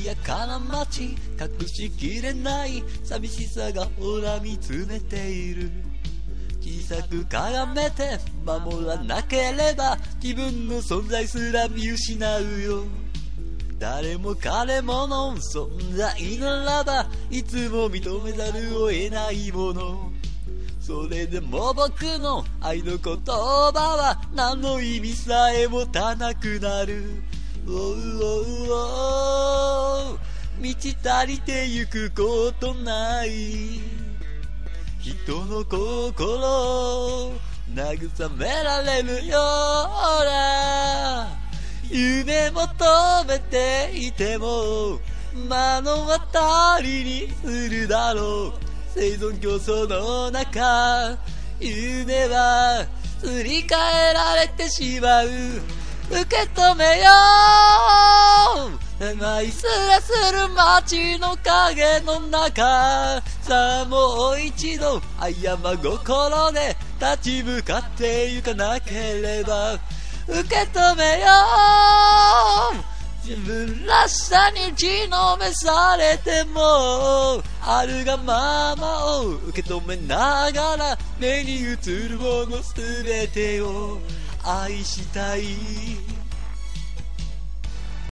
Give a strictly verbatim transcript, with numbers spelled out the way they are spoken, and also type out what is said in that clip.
賑やかな街、隠しきれない寂しさがほら見つめている。小さくかがめて守らなければ自分の存在すら見失うよ。誰も彼もの存在ならばいつも認めざるを得ないもの。それでも僕の愛の言葉は何の意味さえ持たなくなる。おうおうおう、満ち足りてゆくことない人の心を慰められるような夢求めていても目の当たりにするだろう。生存競争の中夢はすり替えられてしまう。受け止めよう狭いすらする街の影の中。さあもう一度謝心で立ち向かってゆかなければ。受け止めよう自分らしさに打ちのめされてもあるがままを受け止めながら目に映るものすべてを愛したい。